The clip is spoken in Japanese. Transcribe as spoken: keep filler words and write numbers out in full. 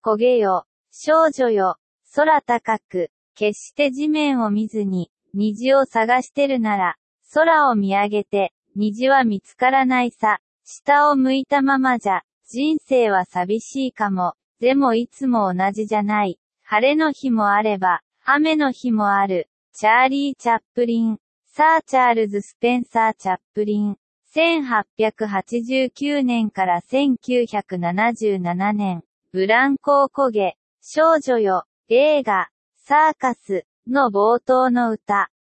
焦げよ、少女よ、空高く、決して地面を見ずに、虹を探してるなら、空を見上げて、虹は見つからないさ。下を向いたままじゃ、人生は寂しいかも。でもいつも同じじゃない。晴れの日もあれば、雨の日もある。チャーリー・チャップリン。サー・チャールズ・スペンサー・チャップリン。せんはっぴゃくはちじゅうきゅうねんからせんきゅうひゃくななじゅうななねん。ブランコを焦げ、少女よ、映画、サーカスの冒頭の歌。